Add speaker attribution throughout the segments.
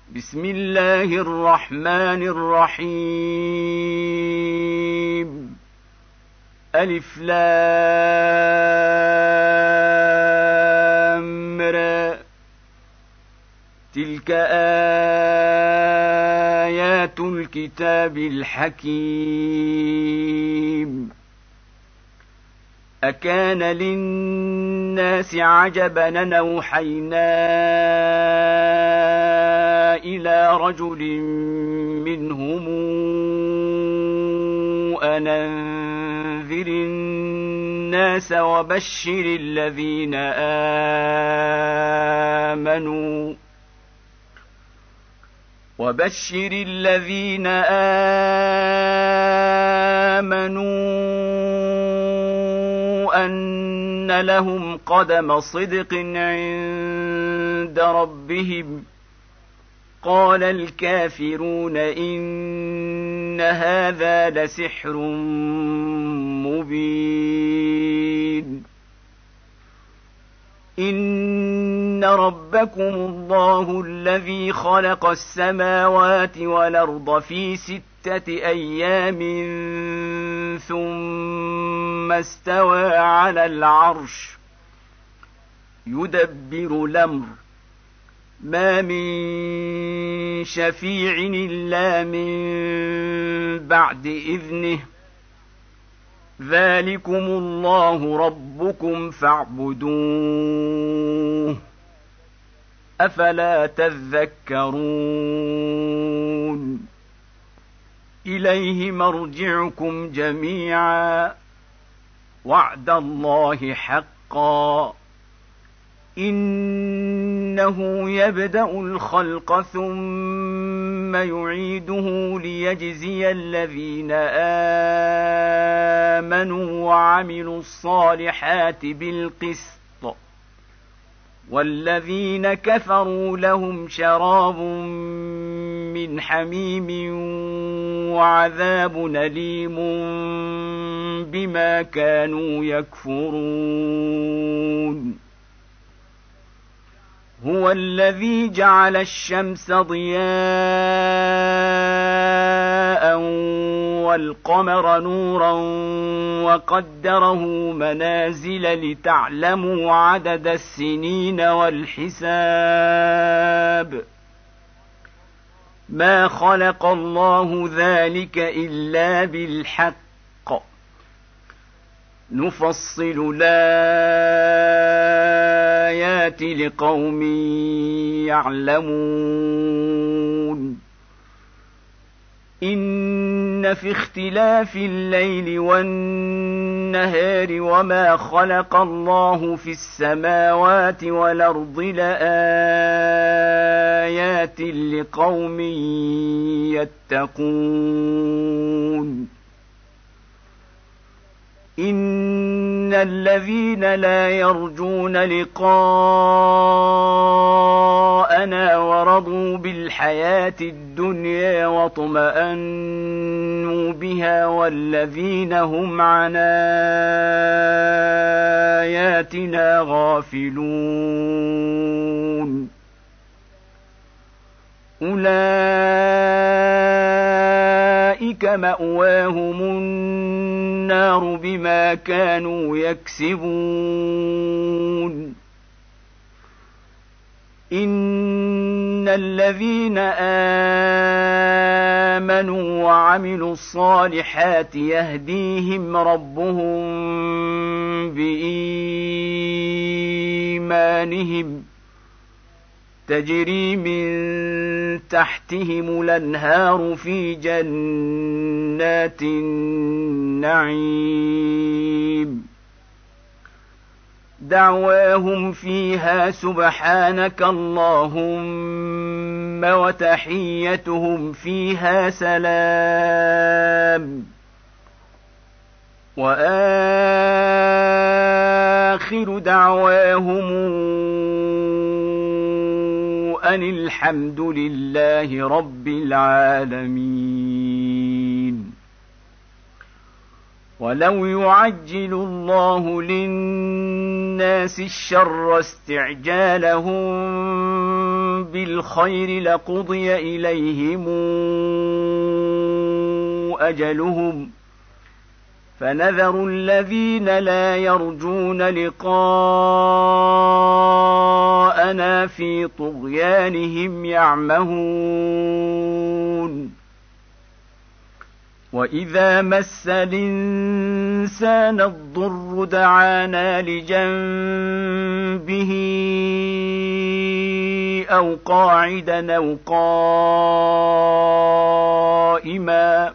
Speaker 1: بسم الله الرحمن الرحيم. ألف لام را. تلك آيات الكتاب الحكيم. أكان للناس عجبا أن أوحينا إلى رجل منهم أن أنذر الناس وبشر الذين آمنوا أن لهم قدم صدق عند ربهم. قال الكافرون إن هذا لسحر مبين. إن ربكم الله الذي خلق السماوات والأرض في 6 أيام ثم استوى على العرش يدبر الأمر ما من شفيع إلا من بعد إذنه. ذلكم الله ربكم فاعبدوه أفلا تذكرون. إليه مرجعكم جميعا وعد الله حقا. إنه يبدأ الخلق ثم يعيده ليجزي الذين آمنوا وعملوا الصالحات بالقسط والذين كفروا لهم شراب من حميم وعذاب أليم بما كانوا يكفرون. هو الذي جعل الشمس ضياء والقمر نورا وقدره منازل لتعلموا عدد السنين والحساب. ما خلق الله ذلك إلا بالحق نفصل الآيات لقوم يعلمون. إن في اختلاف الليل والنهار وما خلق الله في السماوات والأرض لآيات لقوم يتقون. إن الذين لا يرجون لقاءنا ورضوا بالحياة الدنيا واطمأنوا بها والذين هم عن آياتنا غافلون أولئك مأواهم النار بما كانوا يكسبون. إن الذين آمنوا وعملوا الصالحات يهديهم ربهم بإيمانهم تجري من تحتهم الأنهار في جنات النعيم. دعواهم فيها سبحانك اللهم وتحيتهم فيها سلام. وآخر دعواهم أن الحمد لله رب العالمين. ولو يعجل الله للناس الشر استعجالهم بالخير لقضي إليهم أجلهم فنذر الذين لا يرجون لقاءنا في طغيانهم يعمهون وإذا مس الإنسان الضر دعانا لجنبه أو قاعدا أو قائما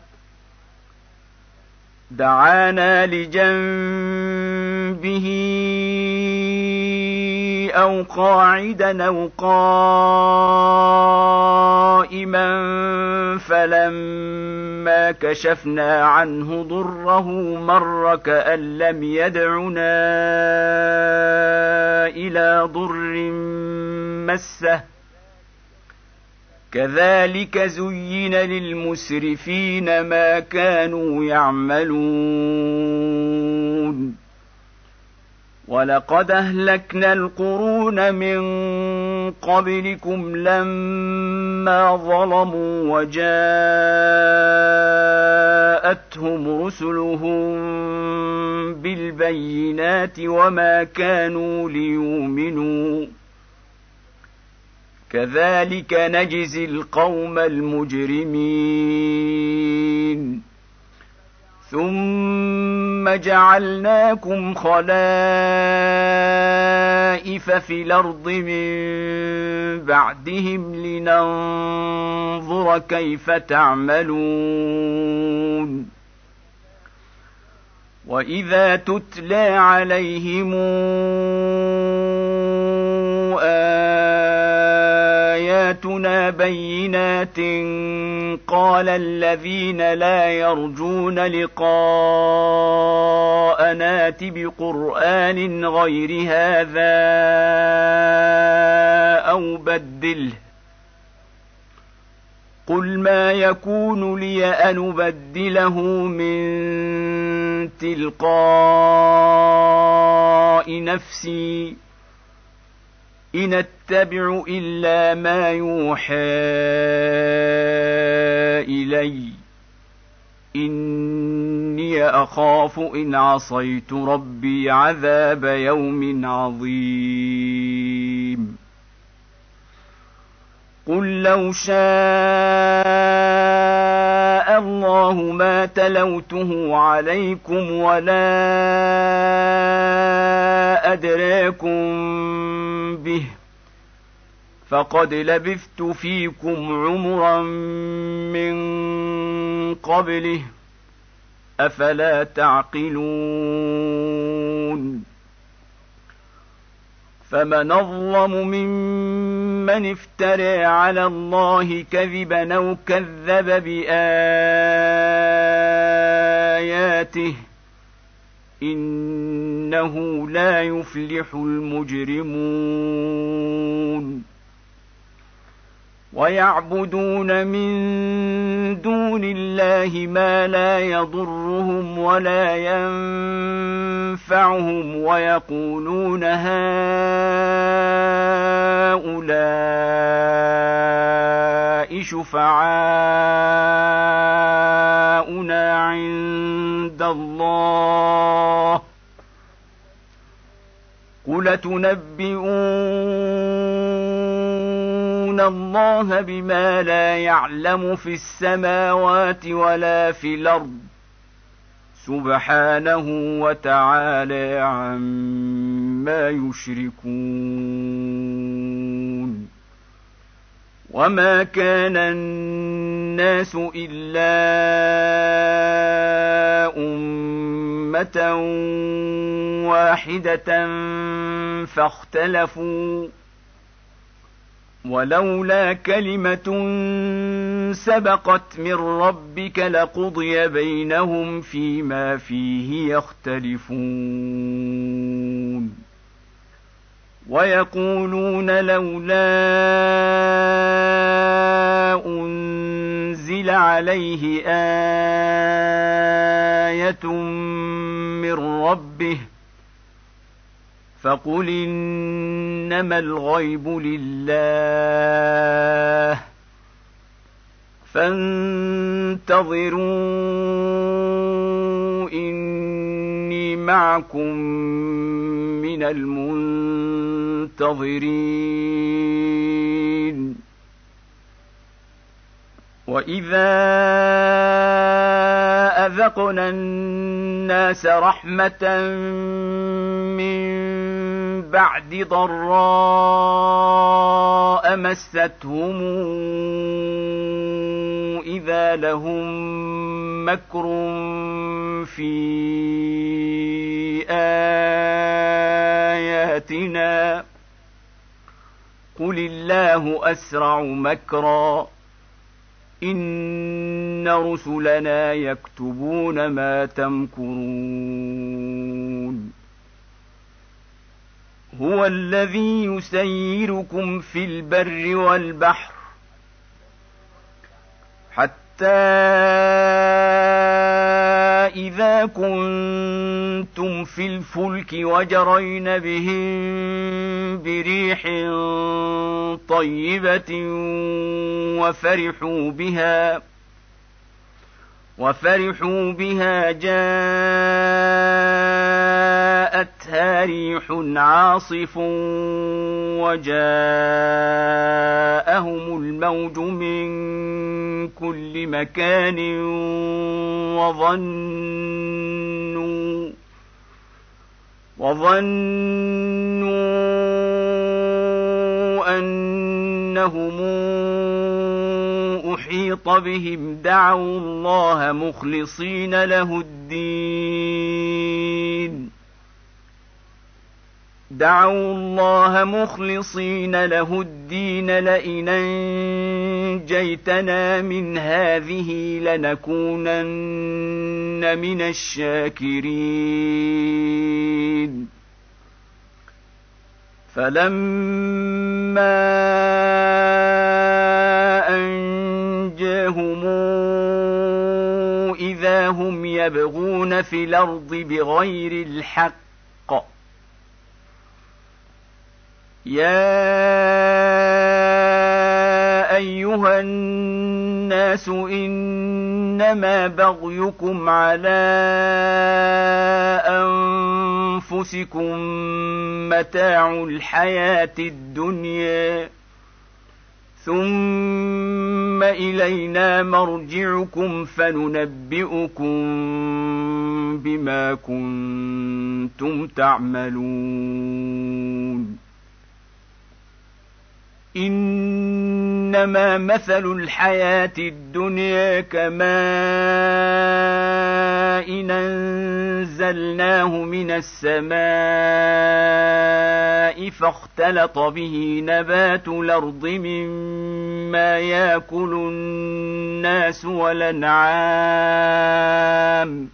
Speaker 1: فلما كشفنا عنه ضره مر كأن لم يدعنا إلى ضر مسه كذلك زين للمسرفين ما كانوا يعملون ولقد أهلكنا القرون من قبلكم لما ظلموا وجاءتهم رسلهم بالبينات وما كانوا ليؤمنوا كذلك نجزي القوم المجرمين ثم جعلناكم خلائف في الأرض من بعدهم لننظر كيف تعملون وإذا تتلى عليهم آياتنا بينات قال الذين لا يرجون لقاءنا ائت بقرآن غير هذا أو بدله قل ما يكون لي أن أبدله من تلقاء نفسي إن أتبع إلا ما يوحى إلي إني أخاف إن عصيت ربي عذاب يوم عظيم قل لو شاء الله ما تلوته عليكم ولا أدراكم به فقد لبثت فيكم عمرا من قبله أفلا تعقلون فمن أظلم ممن افترى على الله كذبا أو كذب بآياته إنه لا يفلح المجرمون ويعبدون من دون الله ما لا يضرهم ولا ينفعهم ويقولون هؤلاء شفعاؤنا عند الله قل تنبئون الله بما لا يعلم في السماوات ولا في الأرض سبحانه وتعالى عما يشركون وما كان الناس إلا أمة واحدة فاختلفوا ولولا كلمة سبقت من ربك لقضي بينهم فيما فيه يختلفون ويقولون لولا أنزل عليه آية من ربه فقل إنما الغيب لله فانتظروا إني معكم من المنتظرين. وإذا أذقنا الناس رحمة من بعد ضراء مستهم إذا لهم مكر في آياتنا قل الله أسرع مكرا إن رسلنا يكتبون ما تمكرون. هو الذي يسيركم في البر والبحر حتى إذا كنتم في الفلك وجرين بهم بريح طيبة وفرحوا بها جاءتها ريح عاصف وجاءهم الموج من كل مكان وظنوا أنهم أحيط بهم دعوا الله مخلصين له الدين لئن أنجيتنا من هذه لنكونن من الشاكرين. فلما أنجاهم إذا هم يبغون في الأرض بغير الحق يا أيها الناس إنما بغيكم على أنفسكم متاع الحياة الدنيا ثم إلينا مرجعكم فننبئكم بما كنتم تعملون. إنما مثل الحياة الدنيا كماء أنزلناه من السماء فاختلط به نبات الأرض مما يأكل الناس والأنعام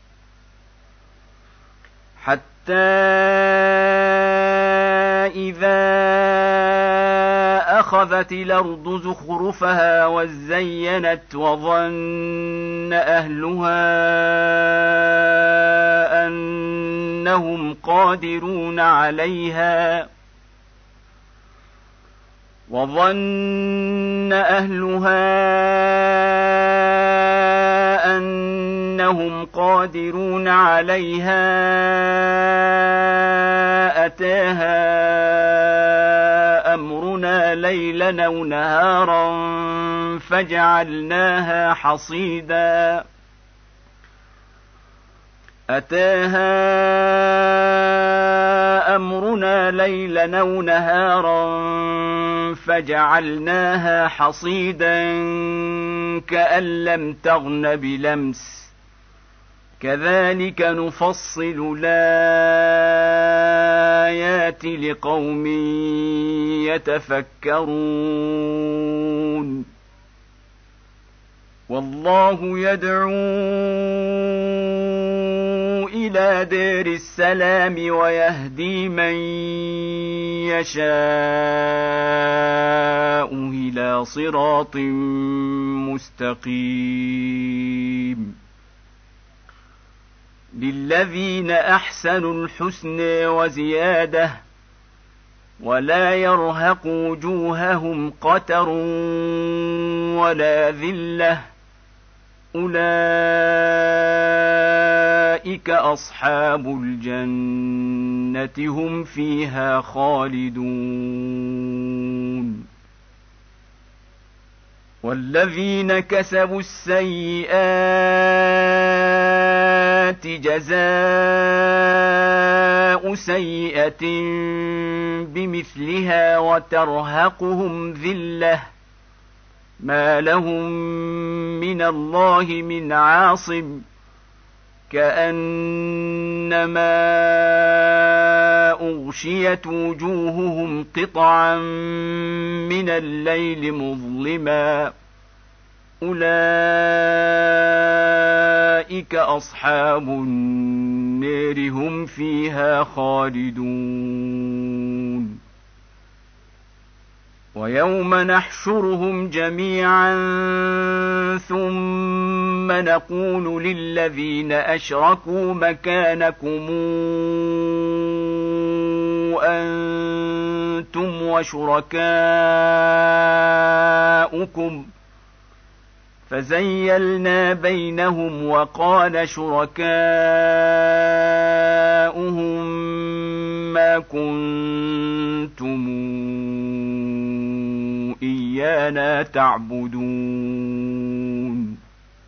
Speaker 1: حتى إذا أخذت الأرض زخرفها وزينت وظن أهلها أنهم قادرون عليها أتاها أمرنا ليلا أو نهارا فجعلناها حصيدا كأن لم تغن بلمس كذلك نفصل الآيات لقوم يتفكرون. والله يدعو إلى دار السلام ويهدي من يشاء إلى صراط مستقيم. للذين أحسنوا الحسنى وزيادة ولا يرهق وجوههم قتر ولا ذلة أولئك أصحاب الجنة هم فيها خالدون والذين كسبوا السيئات جزاء سيئة بمثلها وترهقهم ذلة ما لهم من الله من عاصم كأنما أغشيت وجوههم قطعا من الليل مظلما أولئك أصحاب النار هم فيها خالدون ويوم نحشرهم جميعا ثم نقول للذين أشركوا مكانكم أنتم وشركاؤكم فزيلنا بينهم وقال شركاؤهم ما كنتم إيانا تعبدون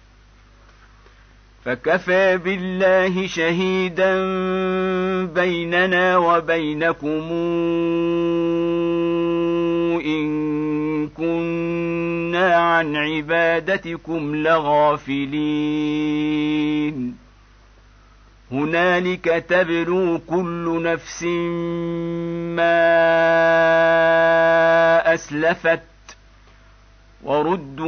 Speaker 1: فكفى بالله شهيدا بيننا وبينكم إن كنا عن عبادتكم لغافلين هنالك تبلو كل نفس ما أسلفت وردوا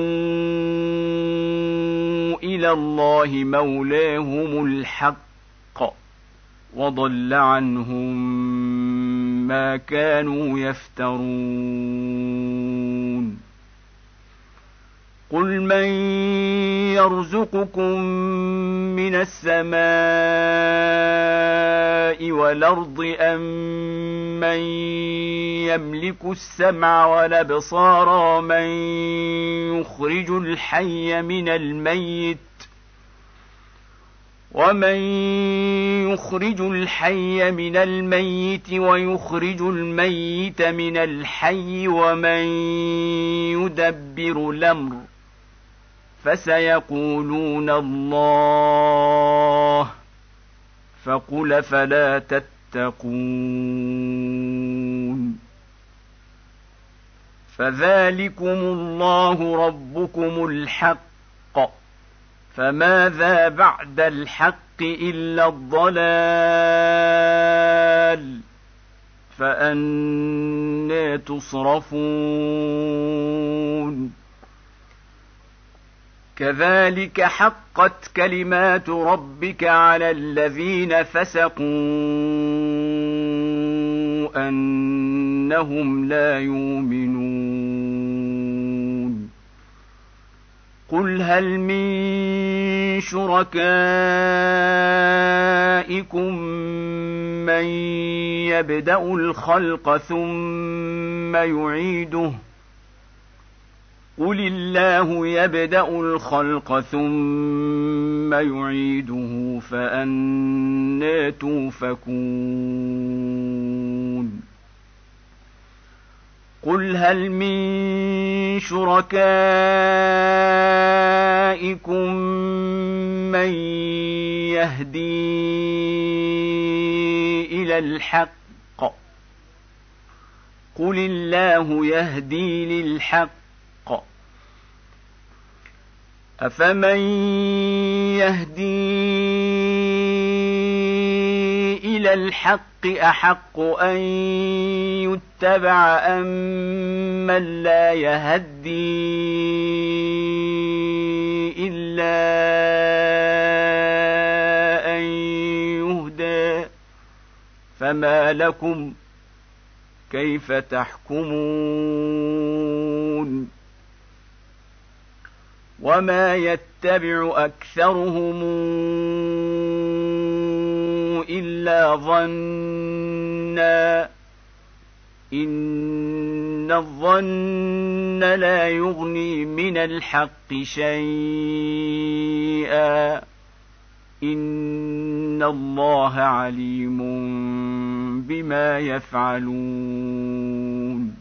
Speaker 1: إلى الله مولاهم الحق وضل عنهم ما كانوا يفترون قل من يرزقكم من السماء والأرض أم من يملك السمع والأبصار من يخرج الحي من الميت ومن يخرج الحي من الميت ويخرج الميت من الحي ومن يدبر الأمر فسيقولون الله فقل فلا تتقون فذلكم الله ربكم الحق فماذا بعد الحق إلا الضلال فأنى تصرفون كذلك حقت كلمات ربك على الذين فسقوا أنهم لا يؤمنون قل هل من شركائكم من يبدأ الخلق ثم يعيده قل الله يبدأ الخلق ثم يعيده فأنى توفكون قل هل من شركائكم من يهدي إلى الحق قل الله يهدي للحق أفمن يهدي إلى الحق أحق أن يتبع أم من لا يهدي إلا أن يهدى فما لكم كيف تحكمون وما يتبع أكثرهم إلا ظنا إن الظن لا يغني من الحق شيئا إن الله عليم بما يفعلون.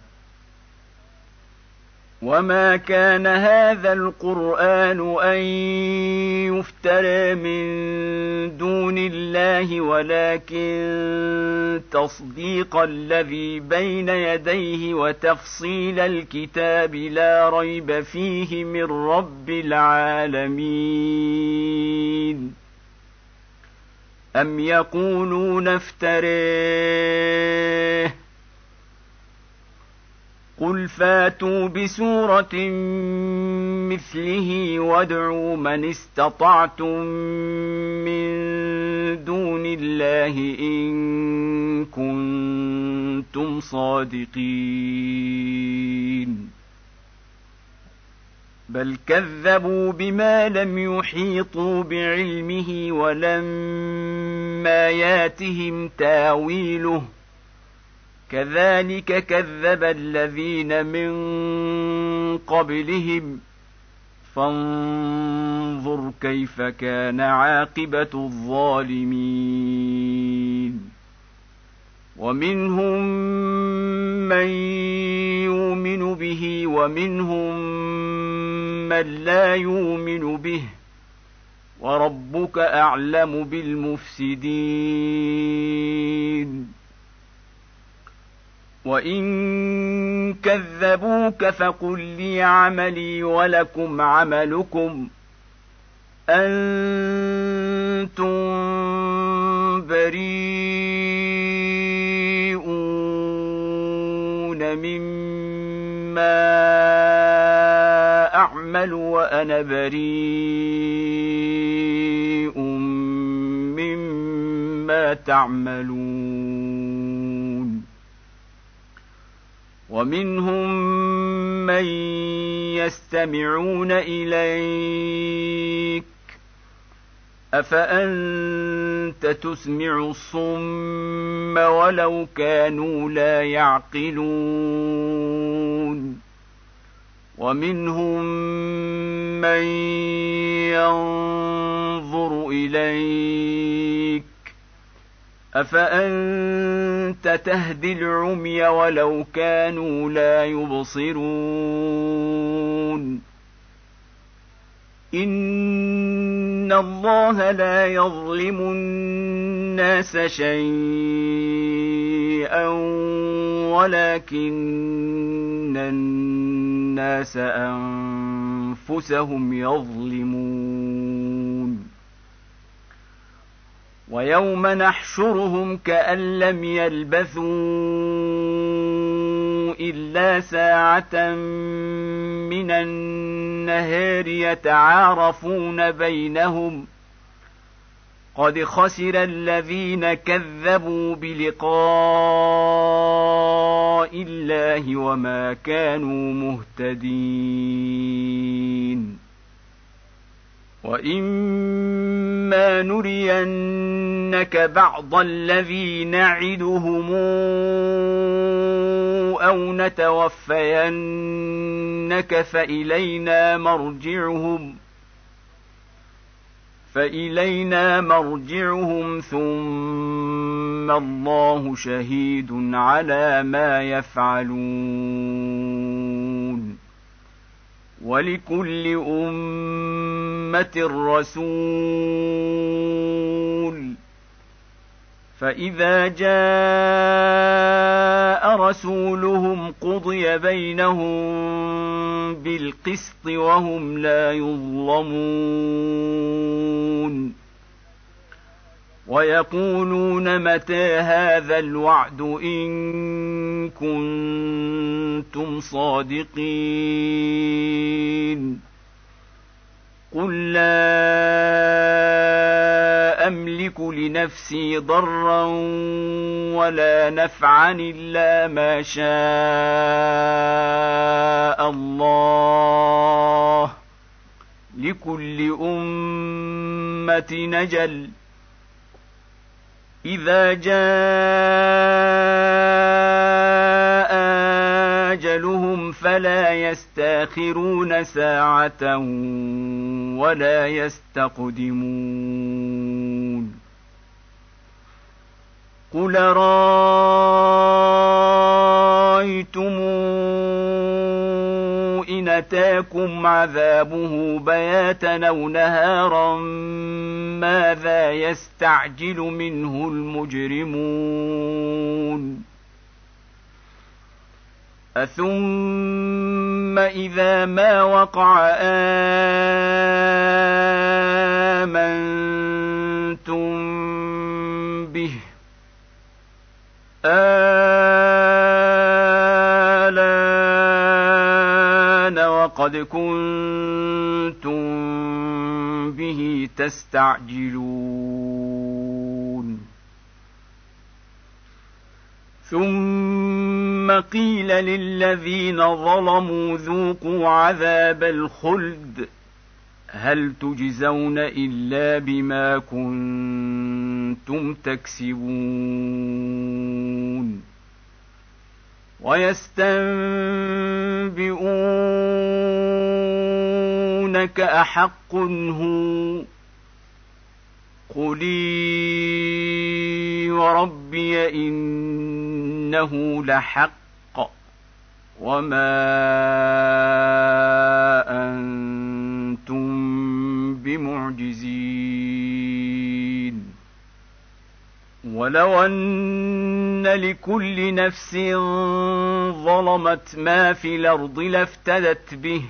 Speaker 1: وما كان هذا القرآن أن يفترى من دون الله ولكن تصديق الذي بين يديه وتفصيل الكتاب لا ريب فيه من رب العالمين. أم يقولون افتريه قل فاتوا بسورة مثله وادعوا من استطعتم من دون الله إن كنتم صادقين. بل كذبوا بما لم يحيطوا بعلمه ولما ياتهم تاويله كذلك كذب الذين من قبلهم فانظر كيف كان عاقبة الظالمين. ومنهم من يؤمن به ومنهم من لا يؤمن به وربك أعلم بالمفسدين. وإن كذبوك فقل لي عملي ولكم عملكم أنتم بريئون مما أعمل وأنا بريء مما تعملون. ومنهم من يستمعون إليك أفأنت تسمع الصم ولو كانوا لا يعقلون. ومنهم من ينظر إليك أفأنت تهدي العمي ولو كانوا لا يبصرون. إن الله لا يظلم الناس شيئا ولكن الناس أنفسهم يظلمون. ويوم نحشرهم كأن لم يلبثوا إلا ساعة من النهار يتعارفون بينهم قد خسر الذين كذبوا بلقاء الله وما كانوا مهتدين. وإما نرينك بعض الذي نعدهم أو نتوفينك فإلينا مرجعهم ثم الله شهيد على ما يفعلون. ولكل أمة رسول فإذا جاء رسولهم قضي بينهم بالقسط وهم لا يظلمون. ويقولون متى هذا الوعد إن كنتم صادقين. قل لا أملك لنفسي ضرا ولا نفعا إلا ما شاء الله لكل أمة نجل إذا جاء أجلهم فلا يستأخرون ساعة ولا يستقدمون. قل رأيتم إن أتاكم عذابه بياتا أو نهارا ماذا يستعجل منه المجرمون. أثم إذا ما وقع آمنتم به آلان وقد كنتم به تستعجلون. ثم قيل للذين ظلموا ذوقوا عذاب الخلد هل تجزون إلا بما كنتم تكسبون. ويستنبئونك أحق هو قل وربي إنه لحق وما أنتم بمعجزين. ولو أن لكل نفس ظلمت ما في الأرض لافتدت به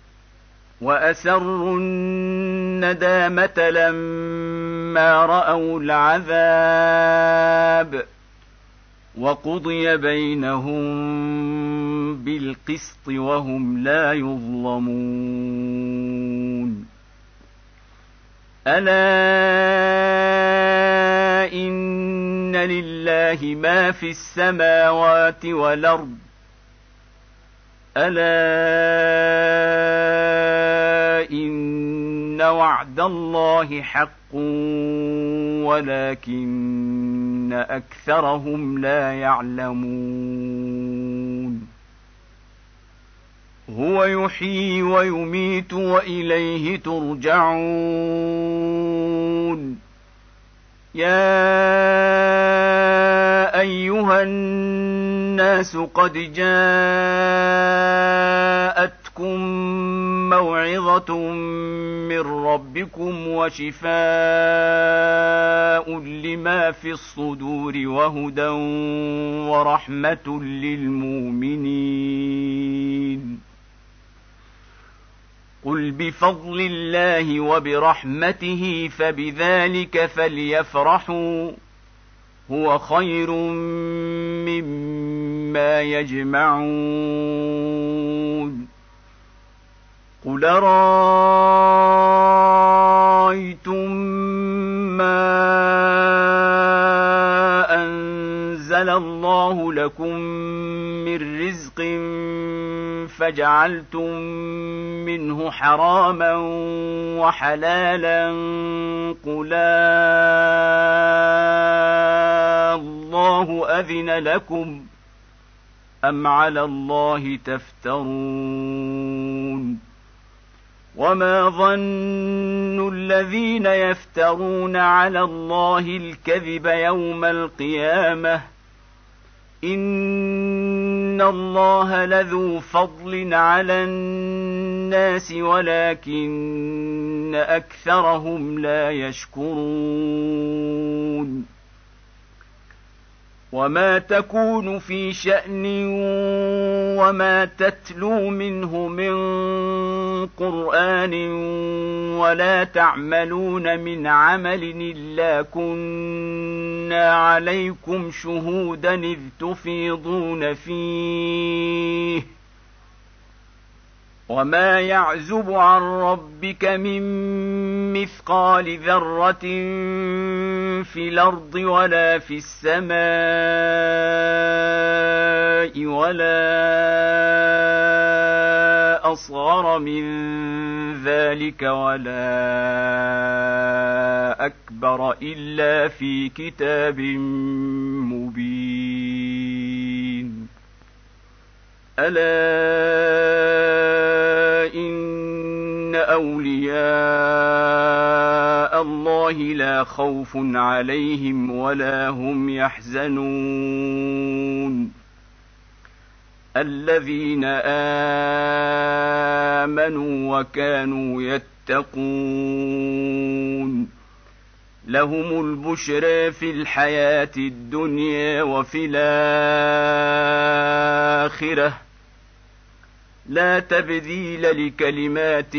Speaker 1: وأسروا الندامة لما رأوا العذاب وقضي بينهم بالقسط وهم لا يظلمون. ألا إن لله ما في السماوات والأرض ألا إن وعد الله حق ولكن أكثرهم لا يعلمون. هو يحيي ويميت وإليه ترجعون. يا أيها الناس قد جاءتكم موعظة من ربكم وشفاء لما في الصدور وهدى ورحمة للمؤمنين. قل بفضل الله وبرحمته فبذلك فليفرحوا هو خير مما يجمعون. قل رأيتم ما أنزل الله لكم من رزق فجعلتم منه حراما وحلالا قل الله أذن لكم أم على الله تفترون. وما ظن الذين يفترون على الله الكذب يوم القيامة إن الله لذو فضل على الناس ولكن أكثرهم لا يشكرون. وما تكون في شأن وما تتلو منه من قرآن ولا تعملون من عمل إلا كنا عليكم شهودا إذ تفيضون فيه وما يعزب عن ربك من مثقال ذرة في الأرض ولا في السماء ولا أصغر من ذلك ولا أكبر أكبر إلا في كتاب مبين. ألا إن أولياء الله لا خوف عليهم ولا هم يحزنون الذين آمنوا وكانوا يتقون لهم البشرى في الحياة الدنيا وفي الآخرة لا تبديل لكلمات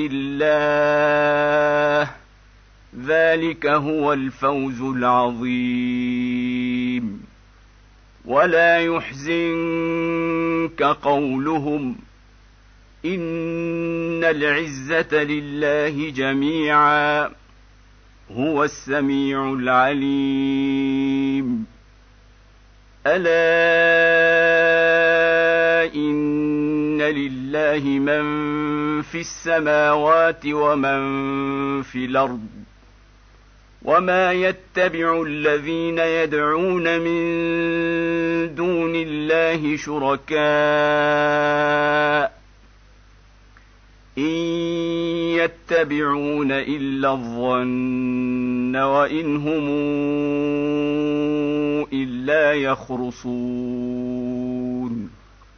Speaker 1: الله ذلك هو الفوز العظيم. ولا يحزنك قولهم إن العزة لله جميعا هو السميع العليم. ألا إن لله من في السماوات ومن في الأرض وما يتبع الذين يدعون من دون الله شركاء إن يتبعون إلا الظن وإن هم إلا يخرصون.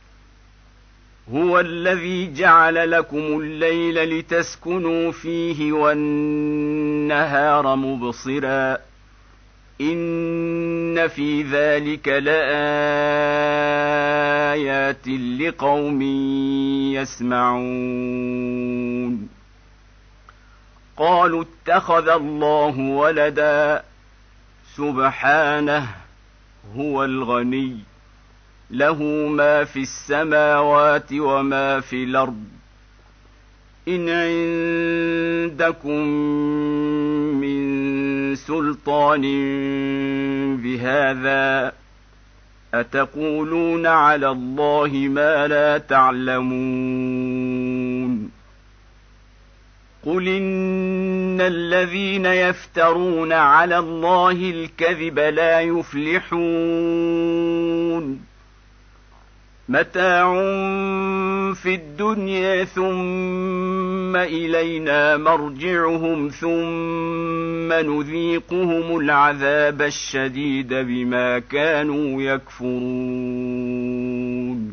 Speaker 1: هو الذي جعل لكم الليل لتسكنوا فيه والنهار مبصرا إن في ذلك لآيات لقوم يسمعون. قالوا اتخذ الله ولدا سبحانه هو الغني له ما في السماوات وما في الأرض إن عندكم من سلطان بهذا أتقولون على الله ما لا تعلمون. قل إن الذين يفترون على الله الكذب لا يفلحون متاع في الدنيا ثم إلينا مرجعهم ثم نذيقهم العذاب الشديد بما كانوا يكفرون.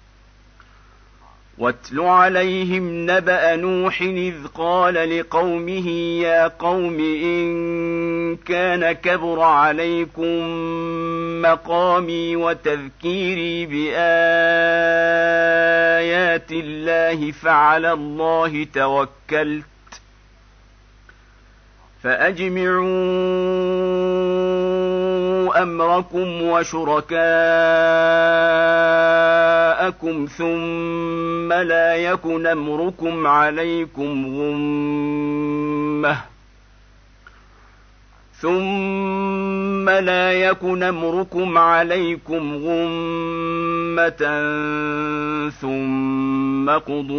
Speaker 1: واتل عليهم نبأ نوح إذ قال لقومه يا قوم إن كان كبر عليكم مقامي وتذكيري بآيات الله فعلى الله توكلت فأجمعوا أمركم وشركاءكم ثم لا يكن أمركم عليكم غمة ثم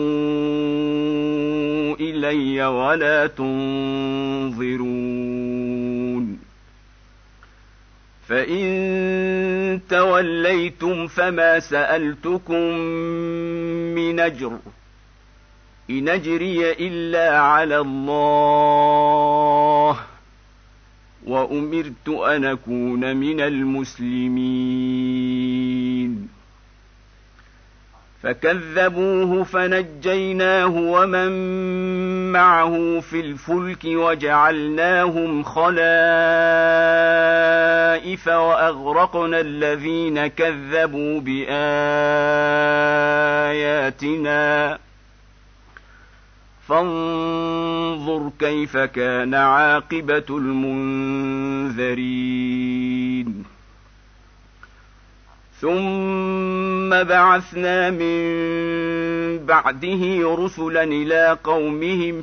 Speaker 1: قضوا إلي ولا تنظرون. فإن توليتم فما سألتكم من أجر إن أجري إلا على الله وأمرت أن أكون من المسلمين. فكذبوه فنجيناه ومن معه في الفلك وجعلناهم خلائف وأغرقنا الذين كذبوا بآياتنا فانظر كيف كان عاقبة المنذرين. ثم بعثنا من بعده رسلا إلى قومهم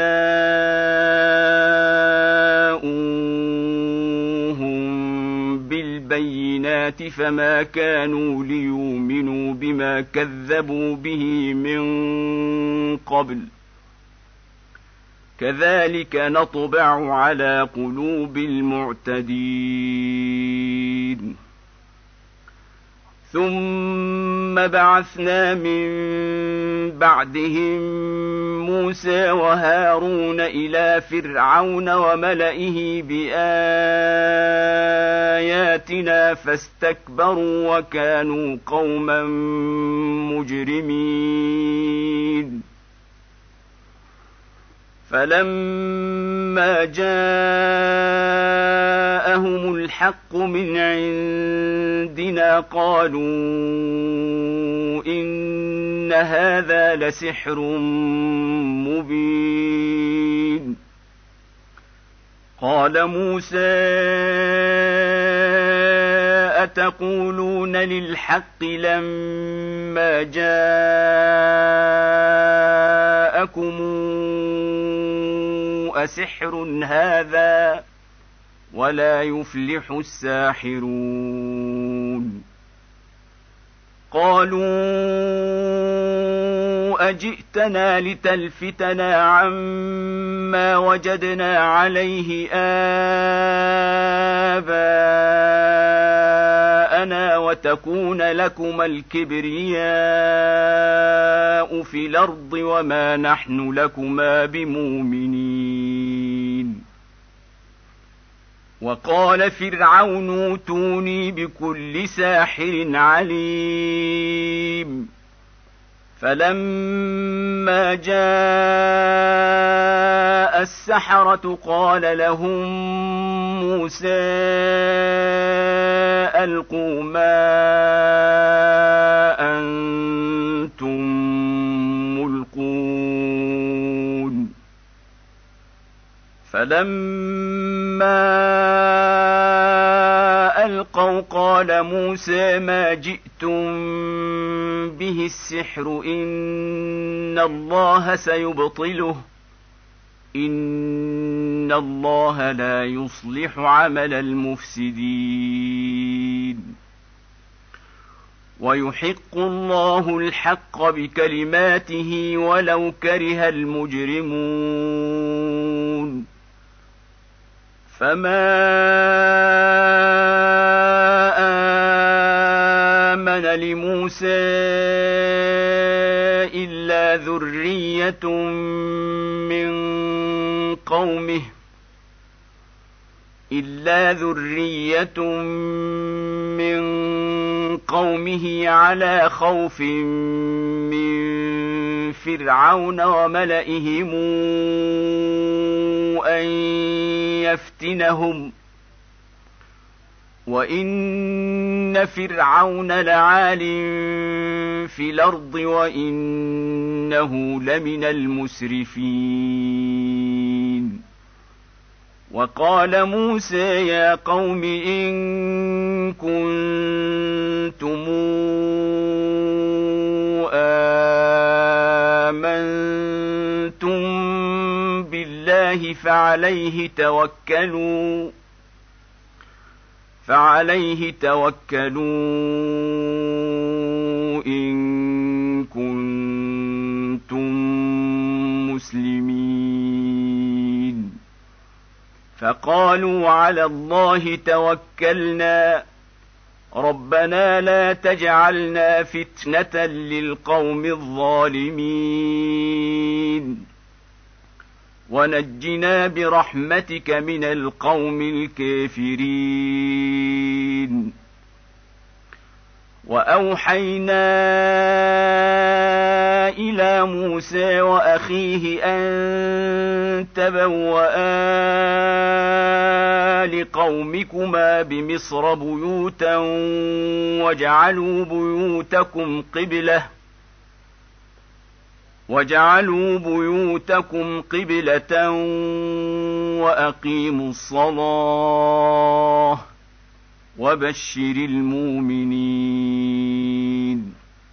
Speaker 1: فجاءوهم بالبينات فما كانوا ليؤمنوا بما كذبوا به من قبل كذلك نطبع على قلوب المعتدين. ثم بعثنا من بعدهم موسى وهارون إلى فرعون وملئه بآياتنا فاستكبروا وكانوا قوما مجرمين. فلما جاءهم الحق من عندنا قالوا إن هذا لسحر مبين. قال موسى أتقولون للحق لما جاءكم أسحر هذا ولا يفلح الساحرون. قالوا أجئتنا لتلفتنا عما وجدنا عليه آباءنا وتكون لكما الكبرياء في الأرض وما نحن لكما بمؤمنين. وقال فرعون اوتوني بكل ساحر عليم. فلما جاء السحرة قال لهم موسى ألقوا ما أنتم ملقون. فلما ألقوا قال موسى ما جئتم به السحر إن الله سيبطله إن الله لا يصلح عمل المفسدين. ويحق الله الحق بكلماته ولو كره المجرمون. فما آمن لموسى إلا ذرية من قومه على خوف من فرعون وملئهم أن يفتنهم وإن فرعون لعال في الأرض وإنه لمن المسرفين. وقال موسى يا قوم إن كنتم آمنتم بالله فعليه توكلوا إن كنتم مسلمين. فقالوا على الله توكلنا ربنا لا تجعلنا فتنة للقوم الظالمين ونجنا برحمتك من القوم الكافرين. وأوحينا إلى موسى وأخيه أن تبوأ لقومكما بمصر بيوتا وجعلوا بيوتكم قبلة وأقيموا الصلاة وبشر المؤمنين.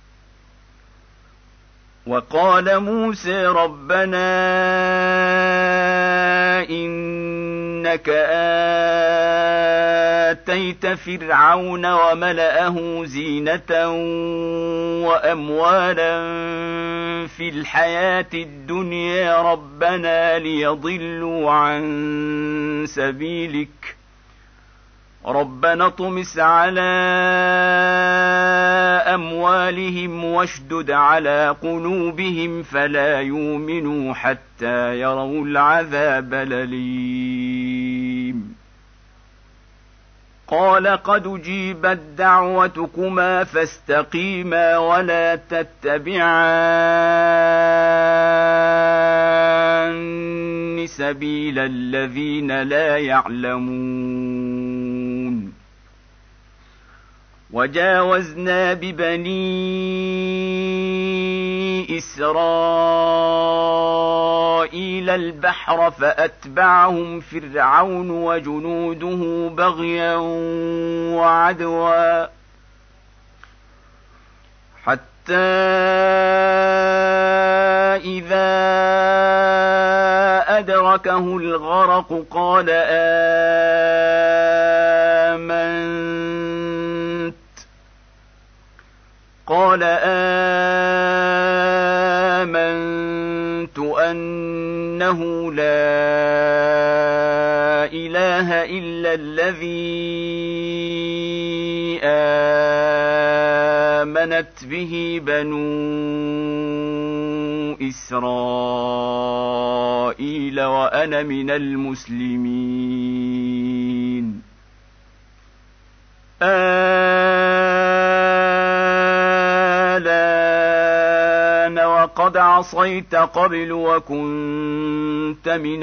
Speaker 1: وقال موسى ربنا إنك آتيت فرعون وملأه زينة وأموالا في الحياة الدنيا ربنا ليضلوا عن سبيلك ربنا اطمس على أموالهم واشدد على قلوبهم فلا يؤمنوا حتى يروا العذاب الأليم قال قد أجيبت دعوتكما فاستقيما ولا تتبعان سبيل الذين لا يعلمون وجاوزنا ببني إسرائيل البحر فأتبعهم فرعون وجنوده بغيا وعدوا حتى إذا أدركه الغرق قال آمنت أنه لا إله إلا الذي آمنت به بنو إسرائيل وأنا من المسلمين الآن وقد عصيت قبل وكنت من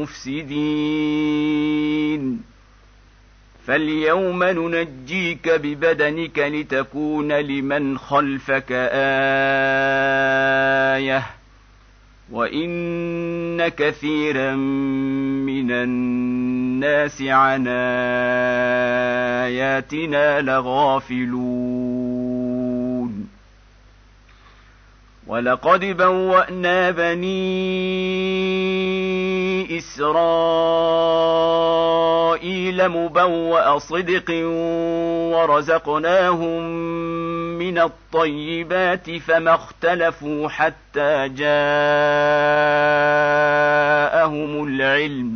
Speaker 1: المفسدين فاليوم ننجيك ببدنك لتكون لمن خلفك آية وإن كثيرا من الناس عن آياتنا لغافلون ولقد بوأنا بني إسرائيل مبوأ صدق ورزقناهم من الطيبات فما اختلفوا حتى جاءهم العلم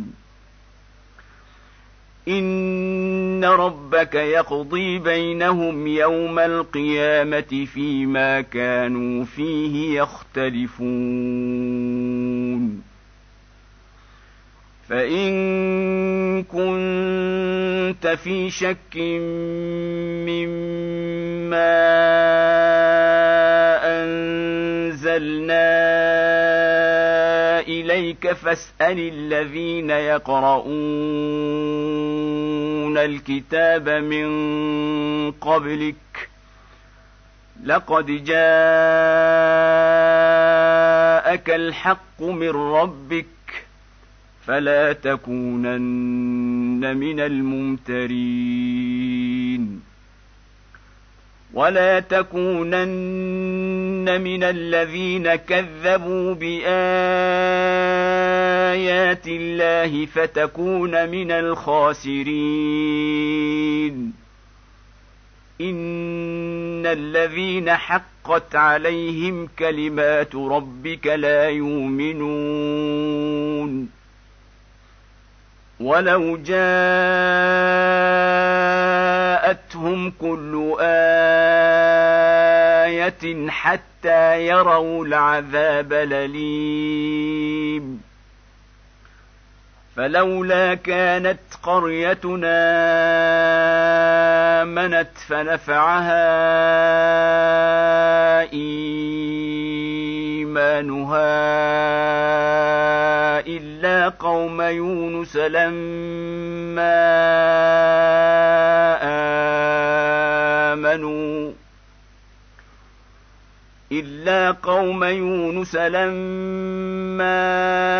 Speaker 1: إن ربك يقضي بينهم يوم القيامة فيما كانوا فيه يختلفون فإن كنت في شك مما أنزلنا إليك فاسأل الذين يقرؤون الكتاب من قبلك لقد جاءك الحق من ربك فلا تكونن من الممترين ولا تكونن من الذين كذبوا بآيات الله فتكون من الخاسرين إن الذين حقت عليهم كلمات ربك لا يؤمنون ولو جاءتهم كل آية حتى يروا العذاب الأليم فلولا كانت قريتنا آمنت فنفعها إيمانها إلا قوم يونس لما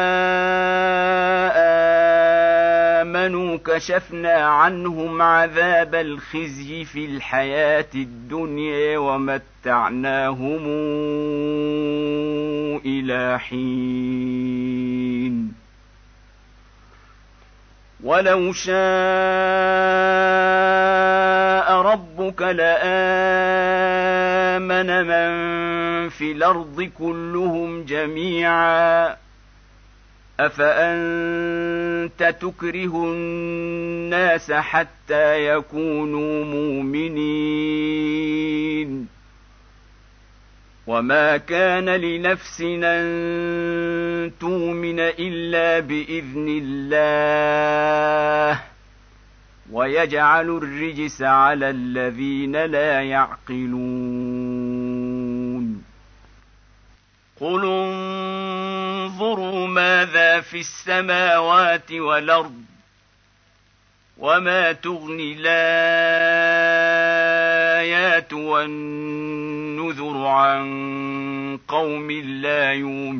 Speaker 1: آمنوا كشفنا عنهم عذاب الخزي في الحياة الدنيا ومتعناهم إلى حين ولو شاء ربك لآمن من في الأرض كلهم جميعا أفأنت تكره الناس حتى يكونوا مؤمنين وما كان لنفس أن تؤمن إلا بإذن الله ويجعل الرجس على الذين لا يعقلون قل انظروا ماذا في السماوات والأرض وما تغني الآيات والنذر عن قوم لا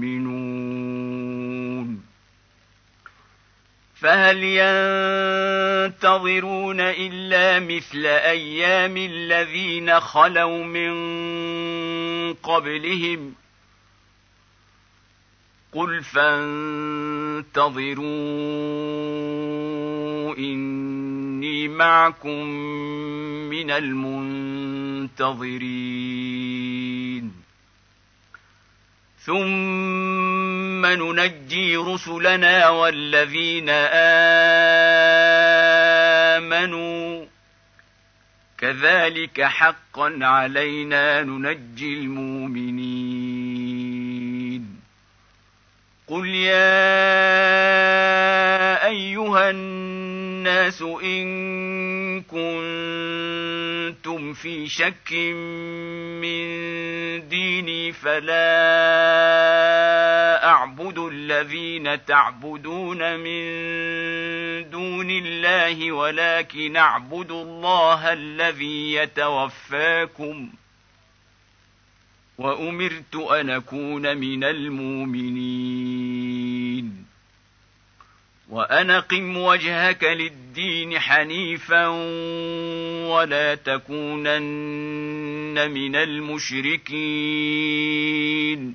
Speaker 1: يؤمنون فهل ينتظرون إلا مثل أيام الذين خلوا من قبلهم قل فانتظروا إني معكم من المنتظرين ثم ننجي رسلنا والذين آمنوا كذلك حقا علينا ننجي المؤمنين قل يا أيها الناس إن كنتم في شك من ديني فلا أعبد الذين تعبدون من دون الله ولكن أعبد الله الذي يتوفاكم وأمرت أن أكون من المؤمنين وأن أقم وجهك للدين حنيفا ولا تكونن من المشركين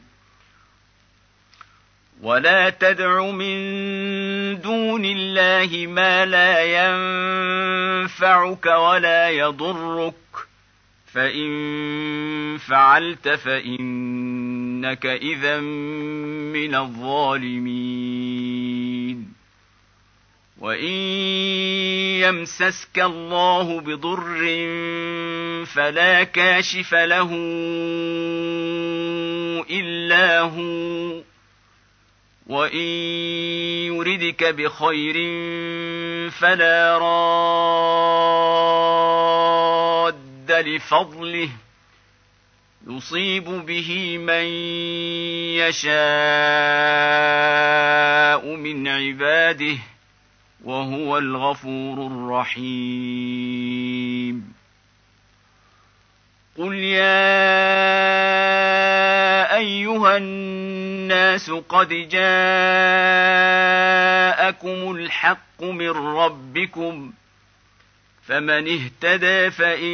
Speaker 1: ولا تدع من دون الله ما لا ينفعك ولا يضرك فإن فعلت فإنك إذا من الظالمين وإن يمسسك الله بضر فلا كاشف له إلا هو وإن يردك بخير فلا راد لفضله يصيب به من يشاء من عباده وهو الغفور الرحيم قل يا أيها الناس قد جاءكم الحق من ربكم فمن اهتدى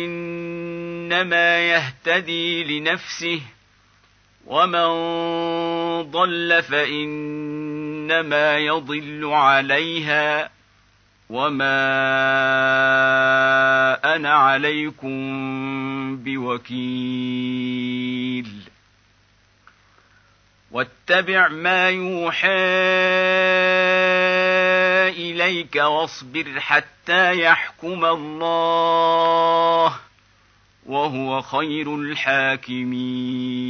Speaker 1: فإنما يهتدي لنفسه ومن ضل فإنما يضل عليها وما أنا عليكم بوكيل واتبع ما يوحى إليك واصبر حتى يحكم الله وهو خير الحاكمين